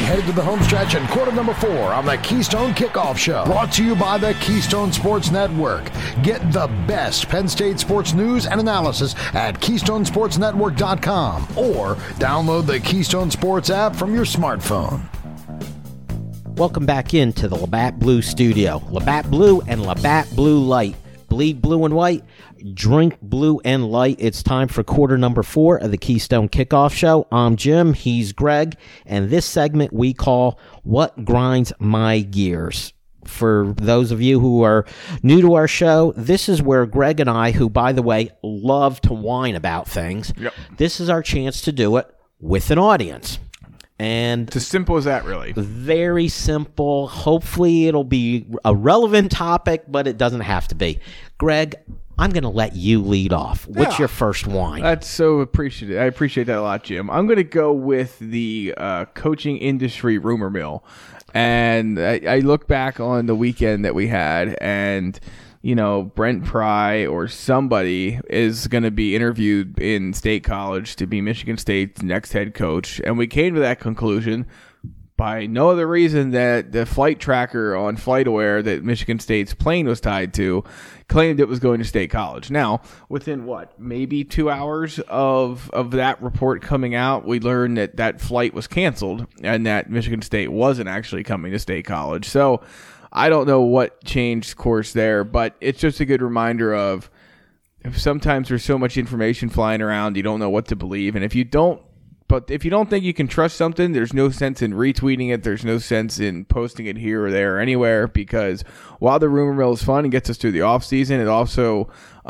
headed to the home stretch in quarter number 4 on the Keystone Kickoff Show. Brought to you by the Keystone Sports Network. Get the best Penn State sports news and analysis at KeystoneSportsNetwork.com or download the Keystone Sports app from your smartphone. Welcome back into the Labatt Blue Studio. Labatt Blue and Labatt Blue Light. Bleed blue and white, drink blue and light. It's time for quarter number 4 of the Keystone Kickoff Show. I'm Jim, he's Greg, and this segment we call What Grinds My Gears. For those of you who are new to our show, this is where Greg and I, who, by the way, love to whine about things, this is our chance to do it with an audience. And it's as simple as that, really. Very simple. Hopefully it'll be a relevant topic, but it doesn't have to be. Greg, I'm going to let you lead off. What's your first whine? That's so appreciated. I appreciate that a lot, Jim. I'm going to go with the coaching industry rumor mill. And I look back on the weekend that we had, and you know, Brent Pry or somebody is going to be interviewed in State College to be Michigan State's next head coach. And we came to that conclusion by no other reason that the flight tracker on FlightAware that Michigan State's plane was tied to claimed it was going to State College. Now, within maybe 2 hours of that report coming out, we learned that that flight was canceled and that Michigan State wasn't actually coming to State College. So I don't know what changed course there, but it's just a good reminder of sometimes there's so much information flying around, you don't know what to believe. And if you don't think you can trust something, there's no sense in retweeting it. There's no sense in posting it here or there or anywhere, because while the rumor mill is fun and gets us through the off season, it also,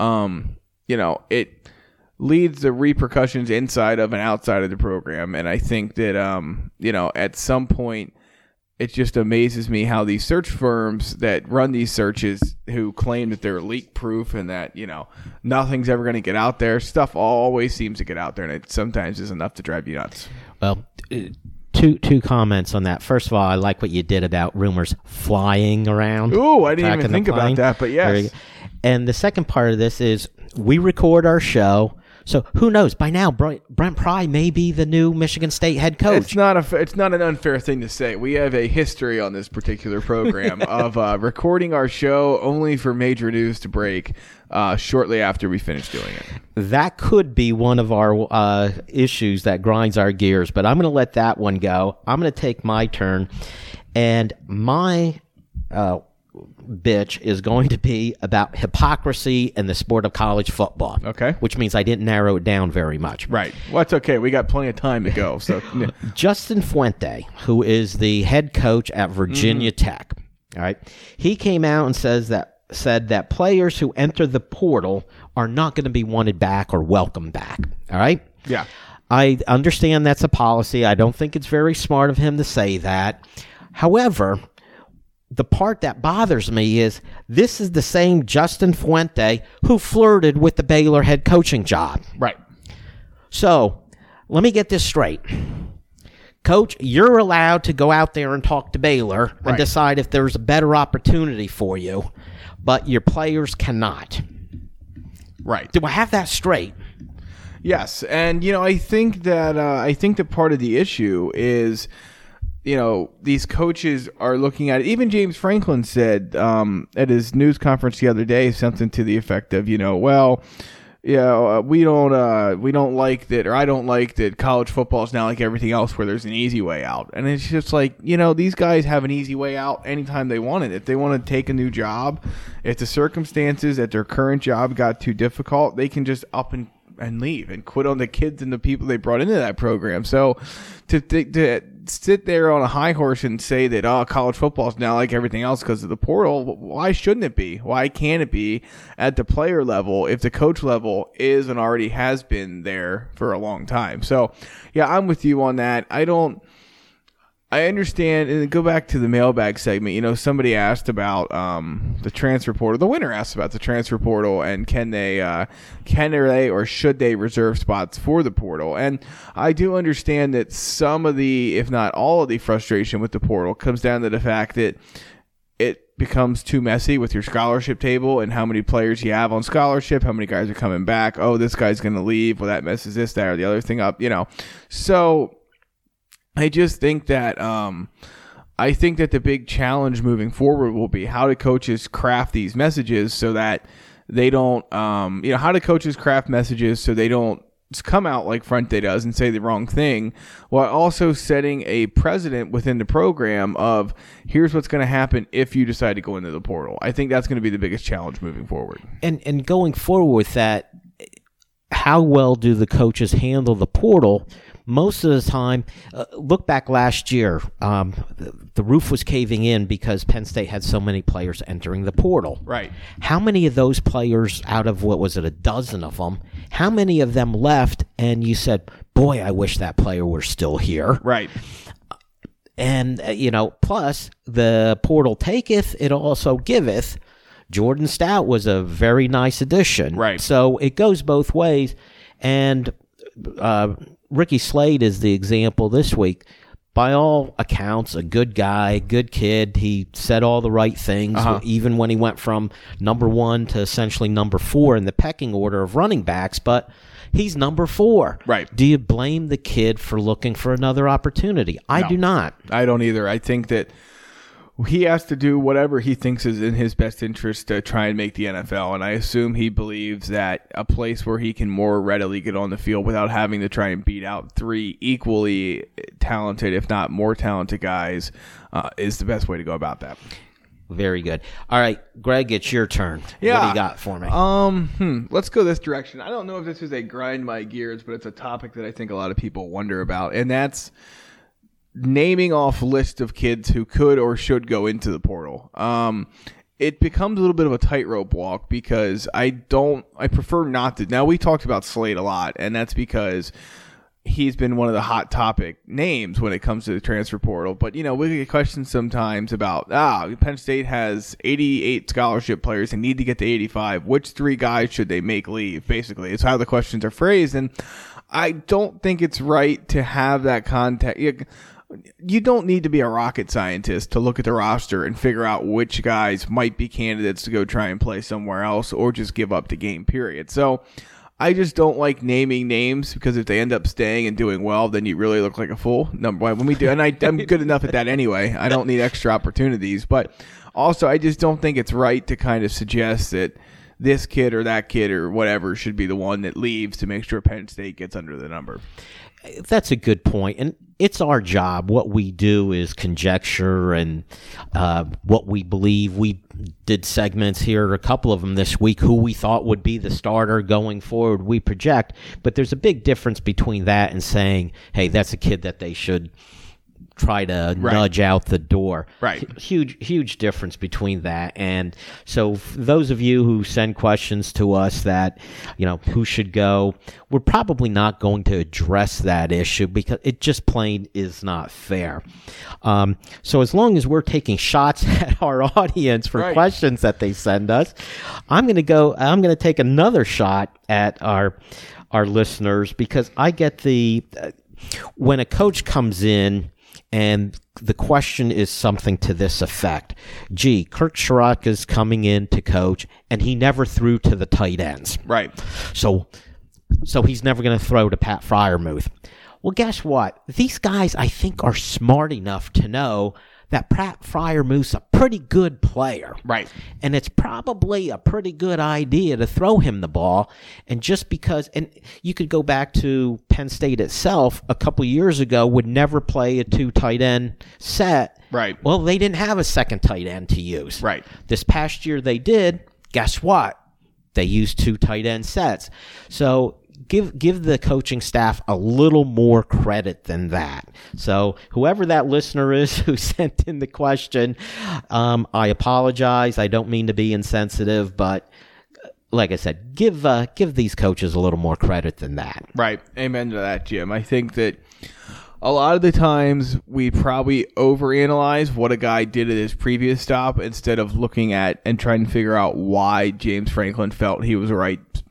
it leads the repercussions inside of and outside of the program. And I think that, at some point, it just amazes me how these search firms that run these searches, who claim that they're leak proof and that, nothing's ever going to get out there, stuff always seems to get out there, and it sometimes is enough to drive you nuts. Well, two comments on that. First of all, I like what you did about rumors flying around. Ooh, I didn't even think about that, but yes. And the second part of this is we record our show. So who knows? By now, Brent Pry may be the new Michigan State head coach. It's not an unfair thing to say. We have a history on this particular program of recording our show only for major news to break shortly after we finish doing it. That could be one of our issues that grinds our gears, but I'm going to let that one go. I'm going to take my turn, and my bitch is going to be about hypocrisy in the sport of college football. Okay. Which means I didn't narrow it down very much. Right. Well, that's okay. We got plenty of time to go. So Justin Fuente, who is the head coach at Virginia Tech, all right, he came out and said that players who enter the portal are not going to be wanted back or welcome back. All right? Yeah. I understand that's a policy. I don't think it's very smart of him to say that. However, the part that bothers me is this is the same Justin Fuente who flirted with the Baylor head coaching job. Right. So let me get this straight. Coach, you're allowed to go out there and talk to Baylor and decide if there's a better opportunity for you, but your players cannot. Right. Do I have that straight? Yes. And, I think that part of the issue is, these coaches are looking at it. Even James Franklin said at his news conference the other day something to the effect of, we don't like that, or I don't like that college football is now like everything else where there's an easy way out. And it's just like, these guys have an easy way out anytime they want it. If they want to take a new job, if the circumstances at their current job got too difficult, they can just up and leave and quit on the kids and the people they brought into that program. So to sit there on a high horse and say that college football is now like everything else because of the portal, why shouldn't it be? Why can't it be at the player level if the coach level is and already has been there for a long time? So yeah, I'm with you on that. I understand, and go back to the mailbag segment. Somebody asked about the transfer portal. The winner asked about the transfer portal and can they or should they reserve spots for the portal? And I do understand that some of the, if not all of the frustration with the portal comes down to the fact that it becomes too messy with your scholarship table and how many players you have on scholarship, how many guys are coming back. Oh, this guy's going to leave. Well, that messes this, that, or the other thing up. So I just think that the big challenge moving forward will be how do coaches craft these messages so that they don't, how do coaches craft messages so they don't come out like Fuente does and say the wrong thing, while also setting a precedent within the program of here's what's going to happen if you decide to go into the portal. I think that's going to be the biggest challenge moving forward. And going forward with that, how well do the coaches handle the portal? Most of the time, look back last year, the roof was caving in because Penn State had so many players entering the portal. Right. How many of those players, out of what was it, a dozen of them, how many of them left and you said, boy, I wish that player were still here? Right. And, plus the portal taketh, it also giveth. Jordan Stout was a very nice addition. Right. So it goes both ways. And Ricky Slade is the example this week. By all accounts, a good guy, good kid. He said all the right things, even when he went from number 1 to essentially number 4 in the pecking order of running backs. But he's number 4. Right. Do you blame the kid for looking for another opportunity? I do not. I don't either. I think that he has to do whatever he thinks is in his best interest to try and make the NFL, and I assume he believes that a place where he can more readily get on the field without having to try and beat out 3 equally talented, if not more talented guys, is the best way to go about that. Very good. All right, Greg, it's your turn. Yeah. What do you got for me? Let's go this direction. I don't know if this is a grind my gears, but it's a topic that I think a lot of people wonder about, and that's naming off list of kids who could or should go into the portal. It becomes a little bit of a tightrope walk because I prefer not to. Now, we talked about Slade a lot, and that's because he's been one of the hot topic names when it comes to the transfer portal. But, we get questions sometimes about, Penn State has 88 scholarship players and need to get to 85. Which 3 guys should they make leave? Basically, it's how the questions are phrased. And I don't think it's right to have that contact. You don't need to be a rocket scientist to look at the roster and figure out which guys might be candidates to go try and play somewhere else or just give up the game, period. So I just don't like naming names because if they end up staying and doing well, then you really look like a fool. Number one, when we do, and I'm good enough at that anyway. I don't need extra opportunities. But also, I just don't think it's right to kind of suggest that this kid or that kid or whatever should be the one that leaves to make sure Penn State gets under the number. That's a good point, and it's our job. What we do is conjecture and what we believe. We did segments here, a couple of them this week, who we thought would be the starter going forward. We project, but there's a big difference between that and saying, hey, that's a kid that they should try to nudge out the door. Right. Huge difference between that. And so those of you who send questions to us that, who should go, we're probably not going to address that issue because it just plain is not fair. So as long as we're taking shots at our audience for questions that they send us, I'm going to take another shot at our listeners because I get when a coach comes in and the question is something to this effect. Gee, Kirk Ciarrocca's coming in to coach, and he never threw to the tight ends. Right. So he's never going to throw to Pat Freiermuth. Well, guess what? These guys, I think, are smart enough to know that Pat Freiermuth's a pretty good player. Right. And it's probably a pretty good idea to throw him the ball. And just because, and you could go back to Penn State itself a couple years ago, would never play a 2 tight end set. Right. Well, they didn't have a second tight end to use. Right. This past year they did. Guess what? They used 2 tight end sets. So give the coaching staff a little more credit than that. So whoever that listener is who sent in the question, I apologize. I don't mean to be insensitive, but like I said, give these coaches a little more credit than that. Right. Amen to that, Jim. I think that a lot of the times we probably overanalyze what a guy did at his previous stop instead of looking at and trying to figure out why James Franklin felt he was the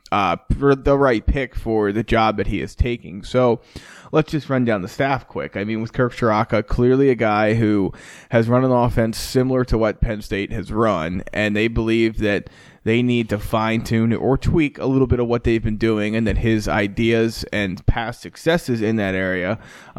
right pick for the job that he is taking. So let's just run down the staff quick. I mean, with Kirk Ciarrocca, clearly a guy who has run an offense similar to what Penn State has run, and they believe that they need to fine-tune or tweak a little bit of what they've been doing, and that his ideas and past successes in that area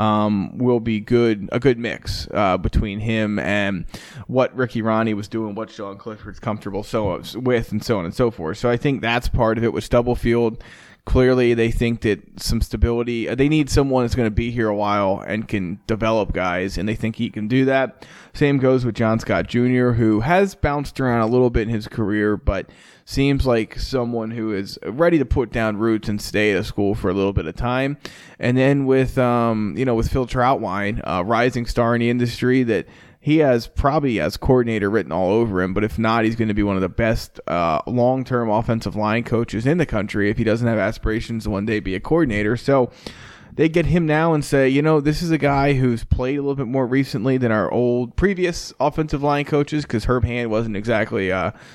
will be a good mix between him and what Ricky Ronnie was doing, what Sean Clifford's comfortable with, and so on and so forth. So I think that's part of it with Stubblefield. Clearly, they think that some stability, they need someone that's going to be here a while and can develop guys, and they think he can do that. Same goes with John Scott Jr., who has bounced around a little bit in his career, but seems like someone who is ready to put down roots and stay at a school for a little bit of time. And then with Phil Trautwein, a rising star in the industry that he has probably as coordinator written all over him, but if not, he's going to be one of the best long-term offensive line coaches in the country if he doesn't have aspirations to one day be a coordinator. So they get him now and say, this is a guy who's played a little bit more recently than our previous offensive line coaches, because Herb Hand wasn't exactly,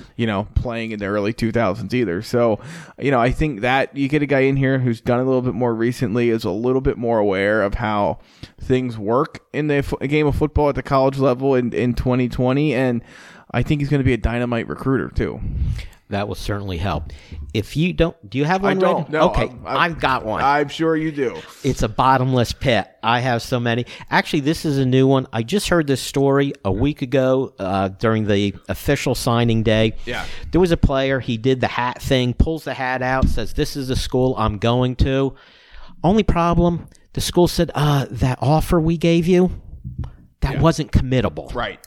playing in the early 2000s either. So, I think that you get a guy in here who's done a little bit more recently, is a little bit more aware of how things work in the game of football at the college level in 2020, and I think he's going to be a dynamite recruiter too. That will certainly help. If you don't, do you have one? I don't. No, okay, I've got one. I'm sure you do. It's a bottomless pit. I have so many. Actually, this is a new one. I just heard this story a week ago during the official signing day. Yeah. There was a player. He did the hat thing, pulls the hat out, says, "This is the school I'm going to." Only problem, the school said, that offer we gave you, that wasn't committable. Right.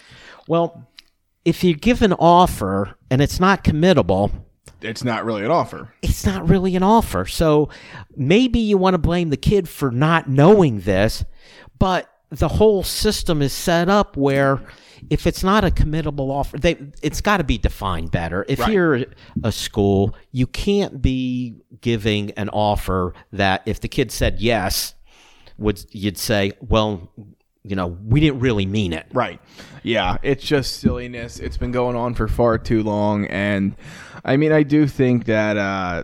Well, if you give an offer and it's not committable, it's not really an offer. It's not really an offer. So maybe you want to blame the kid for not knowing this, but the whole system is set up where if it's not a committable offer, it's got to be defined better. If you're a school, you can't be giving an offer that if the kid said yes, you'd say, well, we didn't really mean it. Right. Yeah, it's just silliness. It's been going on for far too long, and I mean, I do think that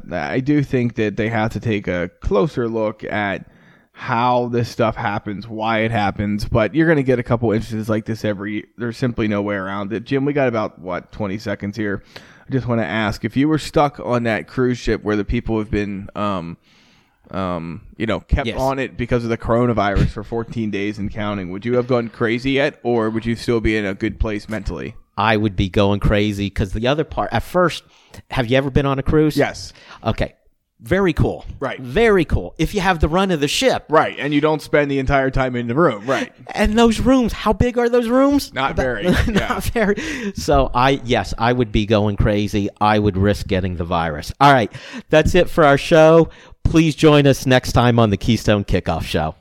they have to take a closer look at how this stuff happens, why it happens. But you're going to get a couple instances like this every year. There's simply no way around it. Jim, we got about 20 seconds here. I just want to ask, if you were stuck on that cruise ship where the people have been kept on it because of the coronavirus for 14 days and counting, would you have gone crazy yet, or would you still be in a good place mentally? I would be going crazy, because the other part, at first, have you ever been on a cruise? Yes. Okay. Very cool. Right. Very cool. If you have the run of the ship. Right. And you don't spend the entire time in the room. Right. And those rooms, how big are those rooms? Not very. Not very. So I would be going crazy. I would risk getting the virus. All right. That's it for our show. Please join us next time on the Keystone Kickoff Show.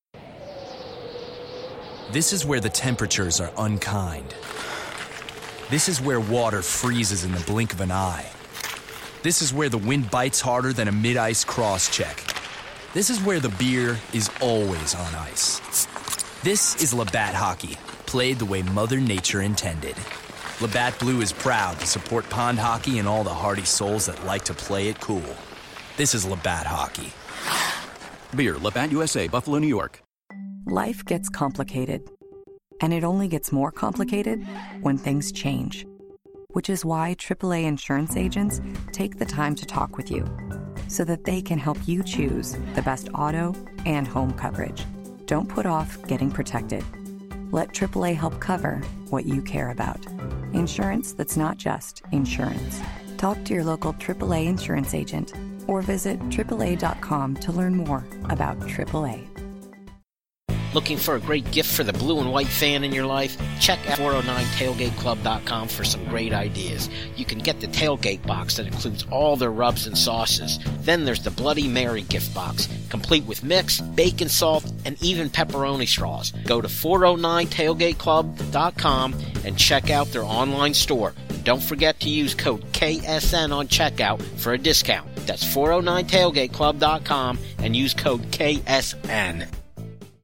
This is where the temperatures are unkind. This is where water freezes in the blink of an eye. This is where the wind bites harder than a mid-ice cross-check. This is where the beer is always on ice. This is Labatt Hockey, played the way Mother Nature intended. Labatt Blue is proud to support pond hockey and all the hardy souls that like to play it cool. This is Labatt Hockey. Beer, Labatt USA, Buffalo, New York. Life gets complicated, and it only gets more complicated when things change. Which is why AAA insurance agents take the time to talk with you, so that they can help you choose the best auto and home coverage. Don't put off getting protected. Let AAA help cover what you care about. Insurance that's not just insurance. Talk to your local AAA insurance agent or visit AAA.com to learn more about AAA. Looking for a great gift for the blue and white fan in your life? Check out 409tailgateclub.com for some great ideas. You can get the tailgate box that includes all their rubs and sauces. Then there's the Bloody Mary gift box, complete with mix, bacon salt, and even pepperoni straws. Go to 409tailgateclub.com and check out their online store. And don't forget to use code KSN on checkout for a discount. That's 409tailgateclub.com and use code KSN.